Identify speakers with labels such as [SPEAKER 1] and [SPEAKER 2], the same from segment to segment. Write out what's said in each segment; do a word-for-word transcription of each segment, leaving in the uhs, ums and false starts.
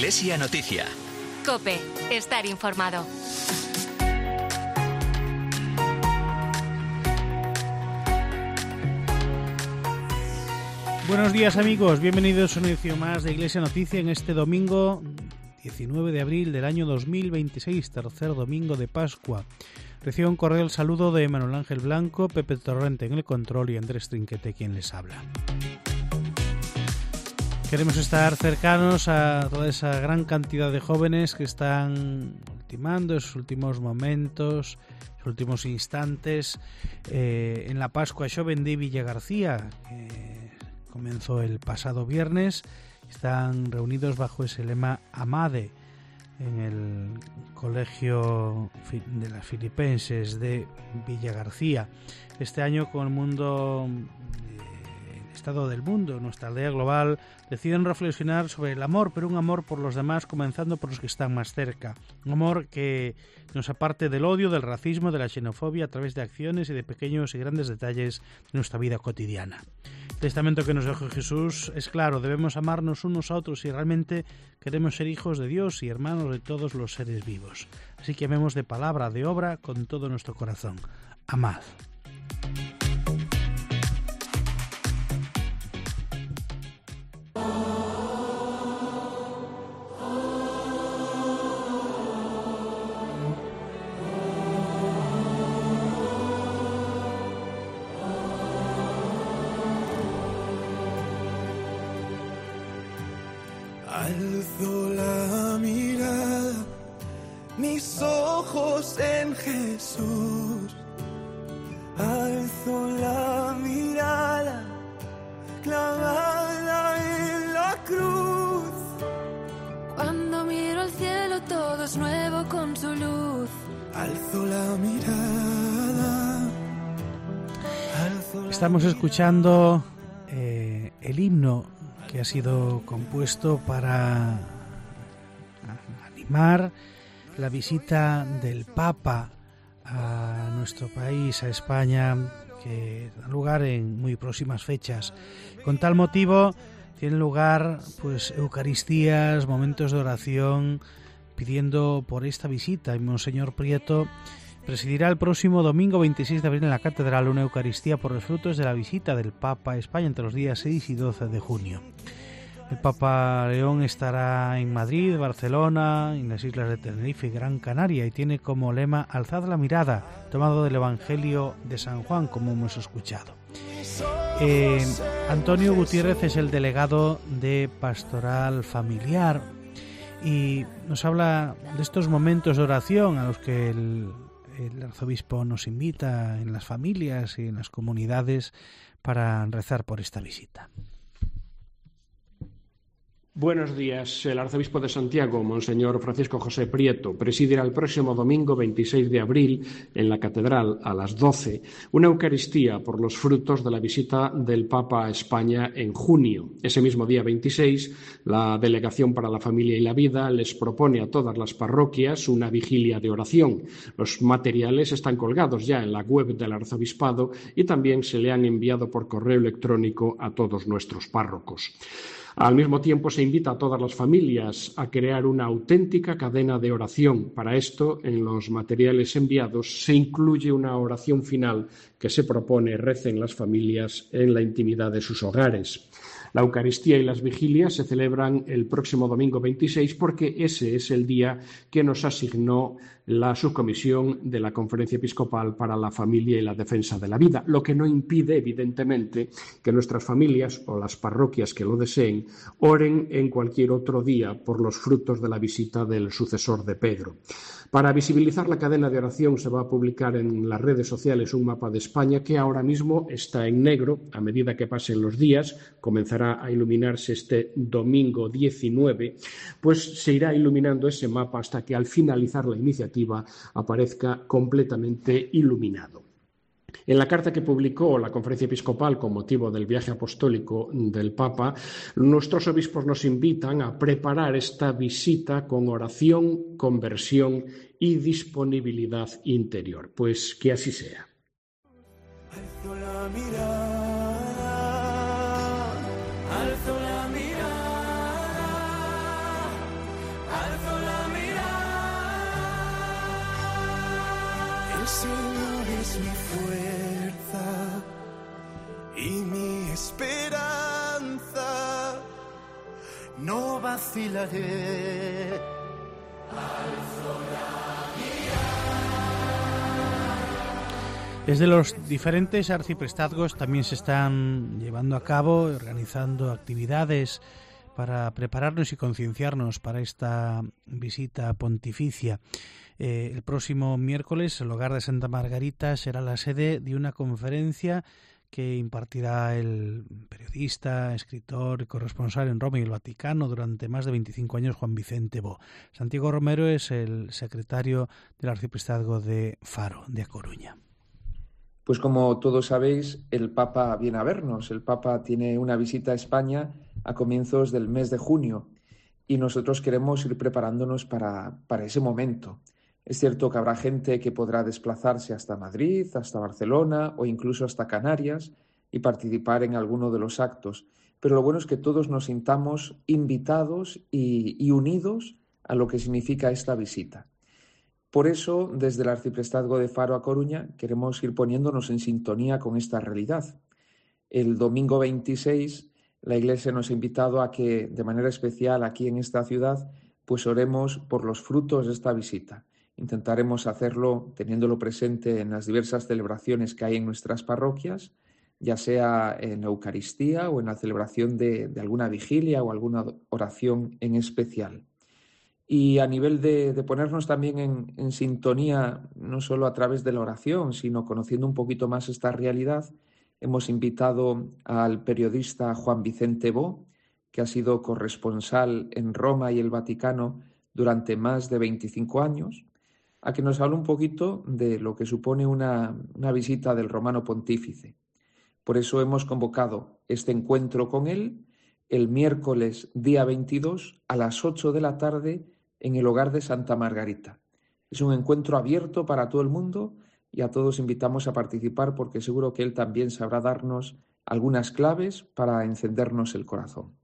[SPEAKER 1] Iglesia Noticia.
[SPEAKER 2] COPE. Estar informado.
[SPEAKER 3] Buenos días, amigos, bienvenidos a una edición más de Iglesia Noticia en este domingo diecinueve de abril del año dos mil veintiséis, tercer domingo de Pascua. Recibo un cordial saludo de Manuel Ángel Blanco, Pepe Torrente en el control y Andrés Trinquete quien les habla. Queremos estar cercanos a toda esa gran cantidad de jóvenes que están ultimando esos últimos momentos, esos últimos instantes eh, en la Pascua Xoven de Villagarcía, que comenzó el pasado viernes. Están reunidos bajo ese lema Amade en el Colegio de las Filipenses de Villagarcía. Este año, con el mundo, el estado del mundo, nuestra aldea global, deciden reflexionar sobre el amor, pero un amor por los demás, comenzando por los que están más cerca. Un amor que nos aparte del odio, del racismo, de la xenofobia, a través de acciones y de pequeños y grandes detalles de nuestra vida cotidiana. El testamento que nos dejó Jesús es claro: debemos amarnos unos a otros si realmente queremos ser hijos de Dios y hermanos de todos los seres vivos. Así que amemos de palabra, de obra, con todo nuestro corazón. Amad.
[SPEAKER 4] Alzo la mirada, mis ojos en Jesús. Alzo la mirada, clavada en la cruz.
[SPEAKER 5] Cuando miro al cielo todo es nuevo con su luz.
[SPEAKER 4] Alzo la mirada. Alzo la
[SPEAKER 3] Estamos escuchando eh, el himno que ha sido compuesto para animar la visita del Papa a nuestro país, a España, que da lugar en muy próximas fechas. Con tal motivo tienen lugar pues eucaristías, momentos de oración, pidiendo por esta visita. Y Monseñor Prieto presidirá el próximo domingo veintiséis de abril en la Catedral una Eucaristía por los frutos de la visita del Papa a España entre los días seis y doce de junio. El Papa León estará en Madrid, Barcelona, en las islas de Tenerife y Gran Canaria, y tiene como lema Alzad la mirada, tomado del Evangelio de San Juan, como hemos escuchado. Eh, Antonio Gutiérrez es el delegado de Pastoral Familiar y nos habla de estos momentos de oración a los que el El arzobispo nos invita en las familias y en las comunidades para rezar por esta visita.
[SPEAKER 6] Buenos días. El arzobispo de Santiago, Monseñor Francisco José Prieto, presidirá el próximo domingo veintiséis de abril en la Catedral a las doce una Eucaristía por los frutos de la visita del Papa a España en junio. Ese mismo día veintiséis, la Delegación para la Familia y la Vida les propone a todas las parroquias una vigilia de oración. Los materiales están colgados ya en la web del arzobispado y también se le han enviado por correo electrónico a todos nuestros párrocos. Al mismo tiempo, se invita a todas las familias a crear una auténtica cadena de oración. Para esto, en los materiales enviados se incluye una oración final que se propone recen las familias en la intimidad de sus hogares. La Eucaristía y las vigilias se celebran el próximo domingo veintiséis porque ese es el día que nos asignó la subcomisión de la Conferencia Episcopal para la Familia y la Defensa de la Vida, lo que no impide, evidentemente, que nuestras familias o las parroquias que lo deseen oren en cualquier otro día por los frutos de la visita del sucesor de Pedro. Para visibilizar la cadena de oración se va a publicar en las redes sociales un mapa de España que ahora mismo está en negro. A medida que pasen los días, comenzará a iluminarse este domingo diecinueve, pues se irá iluminando ese mapa hasta que al finalizar la iniciativa aparezca completamente iluminado. En la carta que publicó la Conferencia Episcopal con motivo del viaje apostólico del Papa, nuestros obispos nos invitan a preparar esta visita con oración, conversión y disponibilidad interior. Pues que así sea.
[SPEAKER 4] Alzo la mirada, alzo la mirada, esperanza, no vacilaré.
[SPEAKER 3] Desde los diferentes arciprestazgos también se están llevando a cabo, organizando actividades para prepararnos y concienciarnos para esta visita pontificia. Eh, el próximo miércoles el Hogar de Santa Margarita será la sede de una conferencia que impartirá el periodista, escritor y corresponsal en Roma y el Vaticano durante más de veinticinco años, Juan Vicente Bo. Santiago Romero es el secretario del arciprestazgo de Faro, de A Coruña.
[SPEAKER 1] Pues como todos sabéis, el Papa viene a vernos. El Papa tiene una visita a España a comienzos del mes de junio y nosotros queremos ir preparándonos para, para ese momento. Es cierto que habrá gente que podrá desplazarse hasta Madrid, hasta Barcelona o incluso hasta Canarias y participar en alguno de los actos. Pero lo bueno es que todos nos sintamos invitados y, y unidos a lo que significa esta visita. Por eso, desde el Arciprestazgo de Faro a Coruña, queremos ir poniéndonos en sintonía con esta realidad. El domingo veintiséis, la Iglesia nos ha invitado a que, de manera especial aquí en esta ciudad, pues oremos por los frutos de esta visita. Intentaremos hacerlo teniéndolo presente en las diversas celebraciones que hay en nuestras parroquias, ya sea en la Eucaristía o en la celebración de, de alguna vigilia o alguna oración en especial. Y a nivel de, de ponernos también en, en sintonía, no solo a través de la oración, sino conociendo un poquito más esta realidad, hemos invitado al periodista Juan Vicente Bo, que ha sido corresponsal en Roma y el Vaticano durante más de veinticinco años, a que nos hable un poquito de lo que supone una, una visita del Romano Pontífice. Por eso hemos convocado este encuentro con él el miércoles día veintidós a las ocho de la tarde en el Hogar de Santa Margarita. Es un encuentro abierto para todo el mundo y a todos invitamos a participar porque seguro que él también sabrá darnos algunas claves para encendernos el corazón.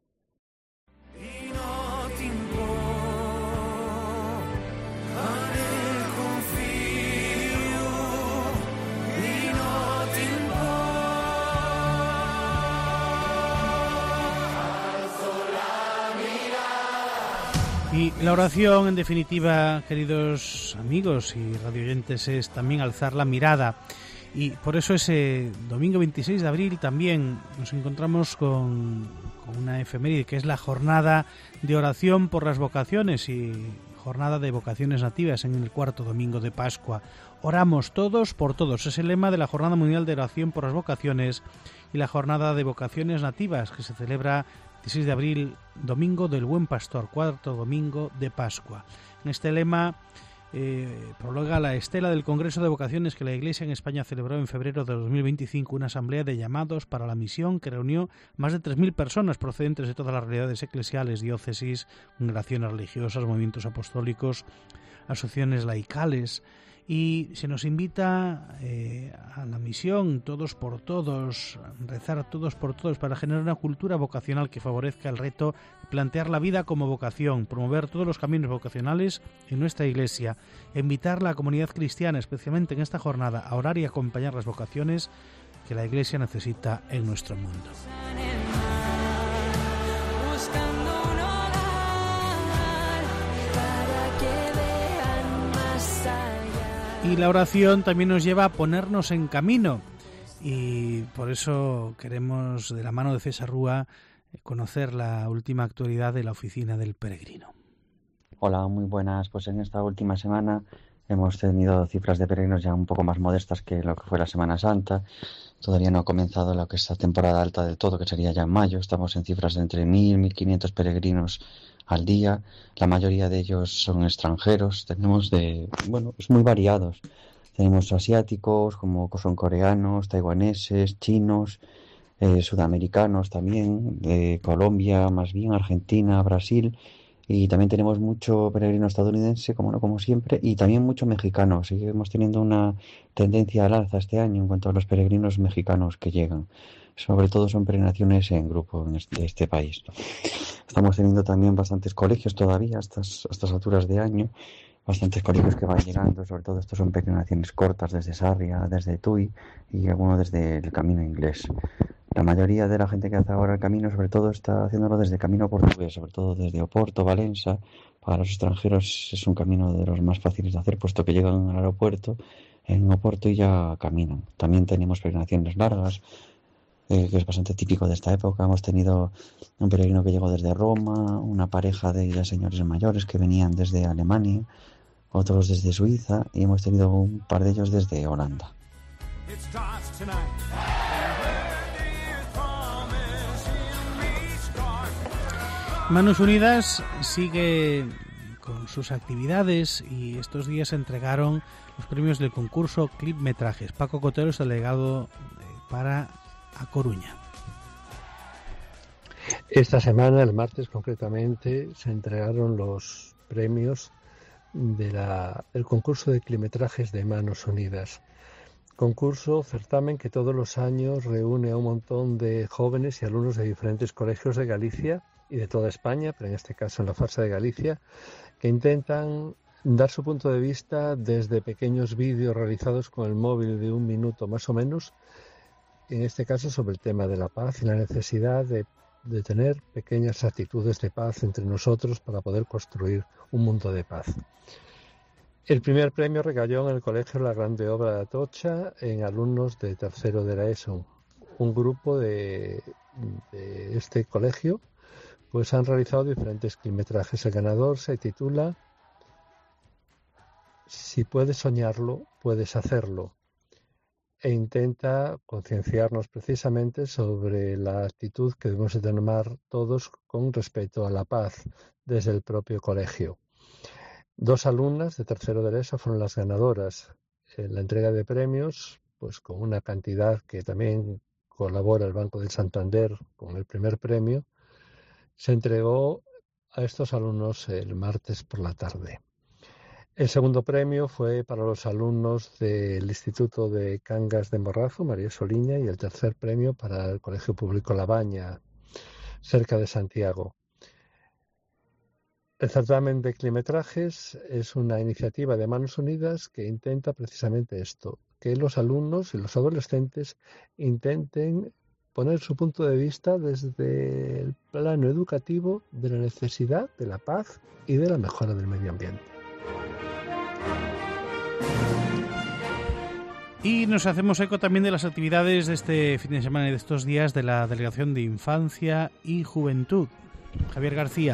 [SPEAKER 3] Y la oración, en definitiva, queridos amigos y radioyentes, es también alzar la mirada. Y por eso ese domingo veintiséis de abril también nos encontramos con, con una efeméride que es la jornada de oración por las vocaciones y jornada de vocaciones nativas en el cuarto domingo de Pascua. Oramos todos por todos. Es el lema de la Jornada Mundial de Oración por las Vocaciones y la Jornada de Vocaciones Nativas que se celebra veintiséis de abril, domingo del Buen Pastor, cuarto domingo de Pascua. En este lema eh, prologa la estela del Congreso de Vocaciones que la Iglesia en España celebró en febrero de dos mil veinticinco, una asamblea de llamados para la misión que reunió más de tres mil personas procedentes de todas las realidades eclesiales, diócesis, congregaciones religiosas, movimientos apostólicos, asociaciones laicales. Y se nos invita eh, a la misión, todos por todos, rezar todos por todos, para generar una cultura vocacional que favorezca el reto de plantear la vida como vocación, promover todos los caminos vocacionales en nuestra Iglesia, invitar a la comunidad cristiana, especialmente en esta jornada, a orar y acompañar las vocaciones que la Iglesia necesita en nuestro mundo. Y la oración también nos lleva a ponernos en camino y por eso queremos, de la mano de César Rúa, conocer la última actualidad de la Oficina del Peregrino.
[SPEAKER 7] Hola, muy buenas. Pues en esta última semana hemos tenido cifras de peregrinos ya un poco más modestas que lo que fue la Semana Santa. Todavía no ha comenzado lo que es la temporada alta de todo, que sería ya en mayo. Estamos en cifras de entre mil y mil quinientos peregrinos al día. La mayoría de ellos son extranjeros. Tenemos de, bueno, es muy variados. Tenemos asiáticos, como son coreanos, taiwaneses, chinos, eh, sudamericanos también, de Colombia, más bien Argentina, Brasil. Y también tenemos mucho peregrino estadounidense, como no, como siempre, y también mucho mexicano. Seguimos teniendo una tendencia al alza este año en cuanto a los peregrinos mexicanos que llegan. Sobre todo son peregrinaciones en grupo en este, este país. Estamos teniendo también bastantes colegios todavía a estas, a estas alturas de año. Bastantes colegios que van llegando, sobre todo estos son peregrinaciones cortas desde Sarria, desde Tui y algunos desde el Camino Inglés. La mayoría de la gente que hace ahora el camino, sobre todo, está haciéndolo desde camino portugués, sobre todo desde Oporto, Valencia. Para los extranjeros es un camino de los más fáciles de hacer, puesto que llegan al aeropuerto en Oporto y ya caminan. También tenemos peregrinaciones largas, eh, que es bastante típico de esta época. Hemos tenido un peregrino que llegó desde Roma, una pareja de ya señores mayores que venían desde Alemania, otros desde Suiza, y hemos tenido un par de ellos desde Holanda.
[SPEAKER 3] Manos Unidas sigue con sus actividades y estos días se entregaron los premios del concurso Clipmetrajes. Paco Cotelo es el delegado para A Coruña.
[SPEAKER 8] Esta semana, el martes concretamente, se entregaron los premios de la, del concurso de Clipmetrajes de Manos Unidas. Concurso, certamen que todos los años reúne a un montón de jóvenes y alumnos de diferentes colegios de Galicia y de toda España, pero en este caso en la farsa de Galicia, que intentan dar su punto de vista desde pequeños vídeos realizados con el móvil de un minuto más o menos, en este caso sobre el tema de la paz y la necesidad de, de tener pequeñas actitudes de paz entre nosotros para poder construir un mundo de paz. El primer premio recayó en el colegio La Grande Obra de Atocha en alumnos de tercero de la ESO. Un grupo de, de este colegio pues han realizado diferentes clipmetrajes. El ganador se titula Si puedes soñarlo, puedes hacerlo, e intenta concienciarnos precisamente sobre la actitud que debemos de tomar todos con respecto a la paz desde el propio colegio. Dos alumnas de tercero de la ESO fueron las ganadoras en la entrega de premios, pues con una cantidad que también colabora el Banco del Santander con el primer premio. Se entregó a estos alumnos el martes por la tarde. El segundo premio fue para los alumnos del Instituto de Cangas de Morrazo, María Soliña, y el tercer premio para el Colegio Público La Baña, cerca de Santiago. El certamen de clipmetrajes es una iniciativa de Manos Unidas que intenta precisamente esto, que los alumnos y los adolescentes intenten poner su punto de vista desde el plano educativo de la necesidad de la paz y de la mejora del medio ambiente.
[SPEAKER 3] Y nos hacemos eco también de las actividades de este fin de semana y de estos días de la Delegación de Infancia y Juventud. Javier García.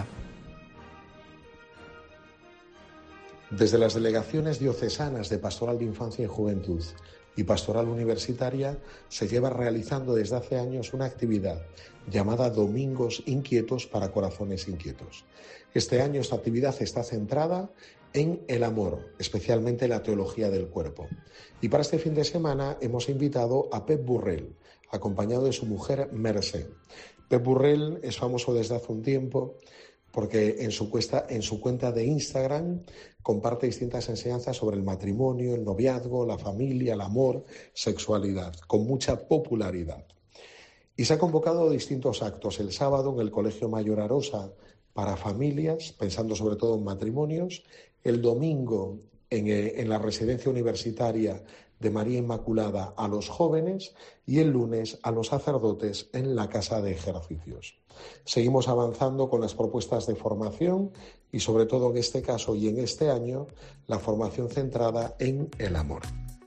[SPEAKER 9] Desde las delegaciones diocesanas de Pastoral de Infancia y Juventud y Pastoral Universitaria se lleva realizando desde hace años una actividad llamada Domingos Inquietos para Corazones Inquietos. Este año esta actividad está centrada en el amor, especialmente la teología del cuerpo. Y para este fin de semana hemos invitado a Pep Burrell, acompañado de su mujer Mercè. Pep Burrell es famoso desde hace un tiempo porque en su, cuesta, en su cuenta de Instagram comparte distintas enseñanzas sobre el matrimonio, el noviazgo, la familia, el amor, sexualidad, con mucha popularidad. Y se ha convocado distintos actos. El sábado en el Colegio Mayor Arosa para familias, pensando sobre todo en matrimonios. El domingo en, eh, en la residencia universitaria de María Inmaculada a los jóvenes y el lunes a los sacerdotes en la Casa de Ejercicios. Seguimos avanzando con las propuestas de formación y sobre todo en este caso y en este año la formación centrada en el amor.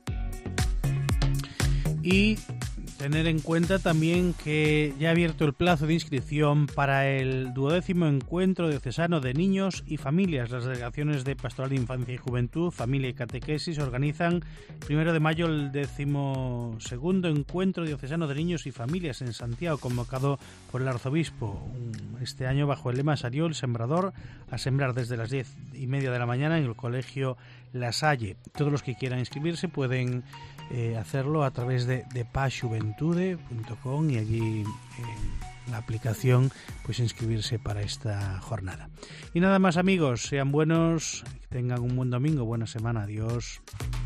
[SPEAKER 3] Y tener en cuenta también que ya ha abierto el plazo de inscripción para el duodécimo encuentro diocesano de niños y familias. Las delegaciones de Pastoral de Infancia y Juventud, Familia y Catequesis organizan primero de mayo el decimosegundo encuentro diocesano de niños y familias en Santiago, convocado por el arzobispo. Este año bajo el lema Salió el sembrador a sembrar, desde las diez y media de la mañana en el Colegio La Salle. Todos los que quieran inscribirse pueden eh, hacerlo a través de, de pasjuventude punto com y allí en la aplicación pues inscribirse para esta jornada. Y nada más, amigos, sean buenos, que tengan un buen domingo, buena semana, adiós.